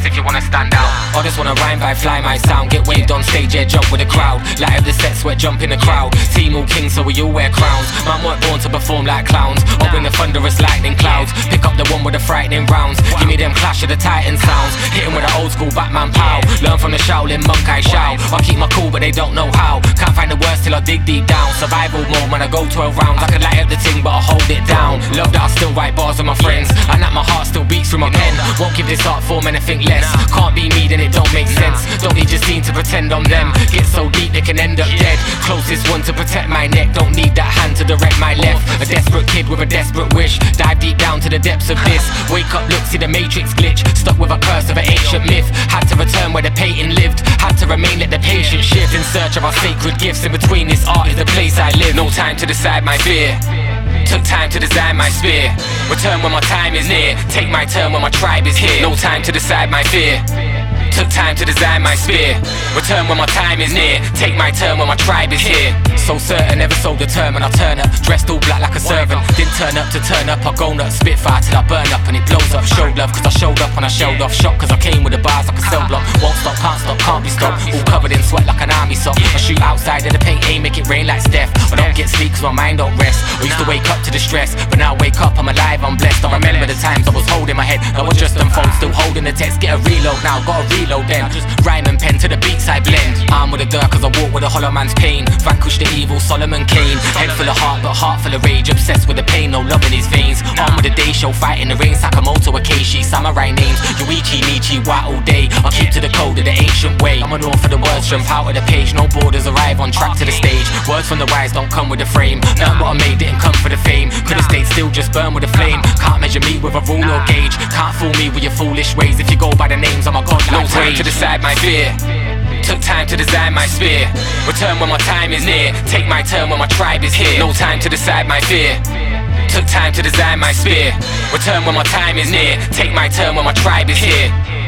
best if you wanna stand out. I just wanna rhyme by fly my sound. Get waved on stage, yeah, jump with the crowd. Light up the set, sweat, jump in the crowd. Team all kings, so we all wear crowns. Man weren't born to perform like clowns. I'll bring the thunderous lightning clouds. Pick up the one with the frightening rounds. Give me them Clash of the Titan sounds. Hit him with the old school Batman pow. Learn from the Shaolin monk I shout. I keep my cool but they don't know how. Can't find the words till I dig deep down. Survival mode when I go 12 rounds. I can light up the ting but I hold it down. Love that I still write bars with my friends, and that my heart still beats through my pen. Won't give this art form anything less. Can't be me then it don't make sense. Don't need your scene to pretend I'm them. Get so deep they can end up dead. Closest one to protect my neck. Don't need that hand to direct my left. A desperate kid with a desperate wish. Dive deep down to the depths of this. Wake up, look, see the matrix glitch. Stuck with a curse of an ancient myth. Had to return where the pagan lived. Had to remain, let the patient shift. In search of our sacred gifts. In between this art is the place I live. No time to decide my fear. Took time to design my sphere. Return when my time is near. Take my turn when my tribe is here. No time to decide my fear. Took time to design my sphere. Return when my time is near. Take my turn when my tribe is here. So certain, never so determined. I turn up, dressed all black like a servant. Didn't turn up to turn up. I go nuts, spitfire till I burn up and it blows up. Showed love cause I showed up and I showed off. Shot cause I came with the bars like a cell block. Won't stop, can't be stopped. All covered in sweat like an army sock. I shoot outside in the paint, aim, make it rain like Steph. I don't get sleep cause my mind don't rest. I used to wake up to the stress, but now I wake up, I'm alive, I'm blessed. I remember the times I was holding my head. I was just unfold, still holding the text. Get a reload now, got a reload then. Just rhyme and pen to the beats I blend. Arm with the dirt cause I walk with a hollow man's pain. Vanquish the evil, Solomon Kane. Head full of heart but heart full of rage. Obsessed with the pain, no love in his veins. Arm with the day show, fight in the rain. Sakamoto, Akeshi, samurai names. Yuichi, Nietzsche, white all day. I keep to the code of the ancient way. I'm on all for the words, jump out of the page. No borders, arrive on track to the stage. Words from the wise don't come with the frame. None what I made didn't come for the fame. Could've stayed still, just burn with a flame. Can't measure me with a rule or gauge. Can't fool me with your foolish ways. If you go by the names, I'm a god like no time to decide my fear. Took time to design my sphere. Return when my time is near. Take my turn when my tribe is here. No time to decide my fear. Took time to design my sphere. Return when my time is near. Take my turn when my tribe is here.